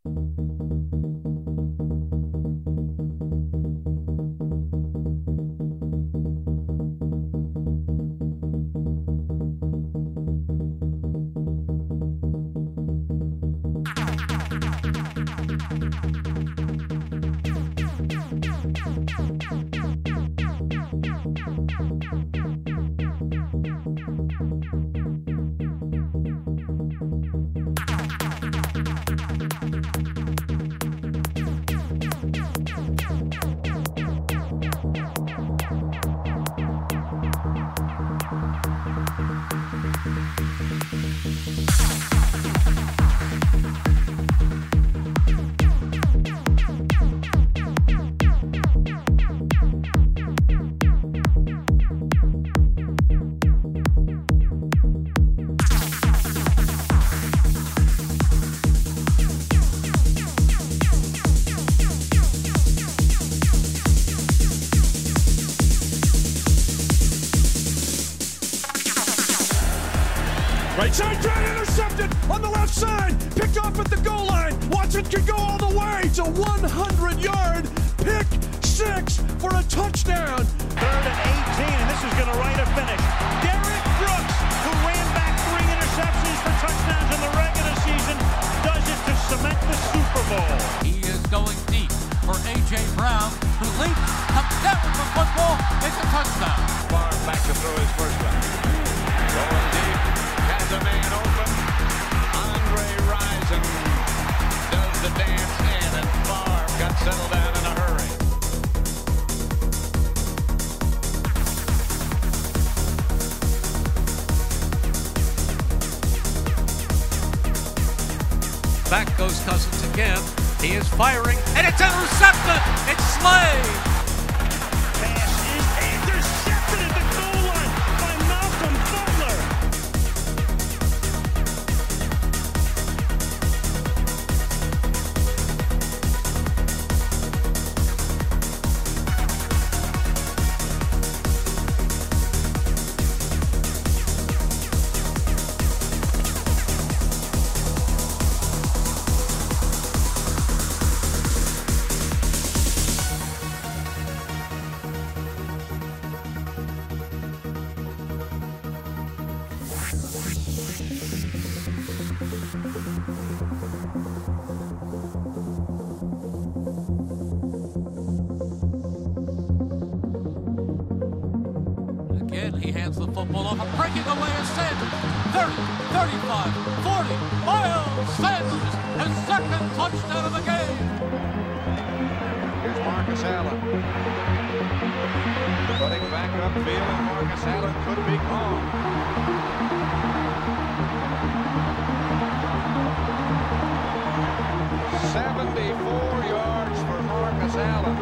Right side drive intercepted on the left side. Picked off at the goal line. Watson can go all the way. It's a 100-yard pick six for a touchdown. 3rd and 18, and this is going to write a finish. Derek Brooks, who ran back 3 interceptions for touchdowns in the regular season, does it to cement the Super Bowl. He is going deep for A.J. Brown, who leaps, comes down with the football. It's a touchdown. Favre back to throw his first one. Going deep. Has a man open. Andre Rison does the dance in, and Favre got settled down in a hurry. Back goes Cousins again. He is firing, and it's intercepted. It's Slay. Pass is intercepted at the goal line by Malcolm Butler. He hands the football off, breaking away is Sanders. 30, 35, 40. Miles Sanders, his second touchdown of the game. Here's Marcus Allen. Putting back upfield, and Marcus Allen could be gone. "74 yards for Marcus Allen."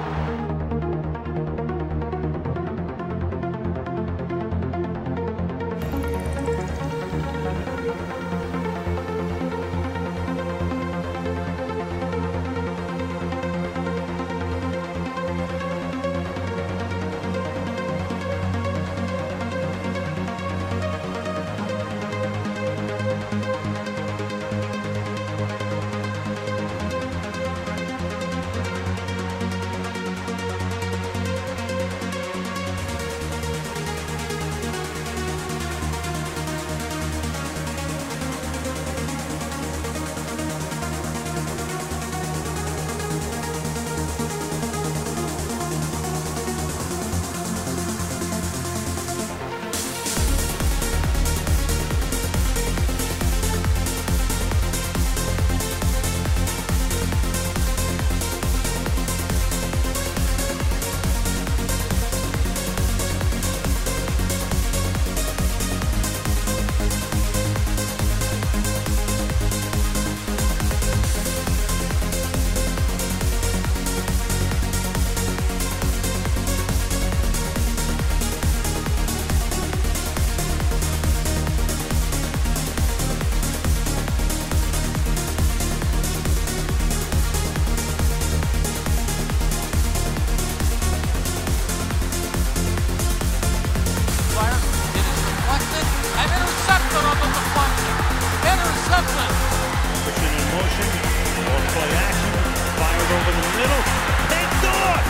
Motion in motion. play action. Fired over the middle. Picked off!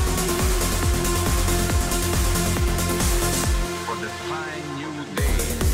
for this fine new day.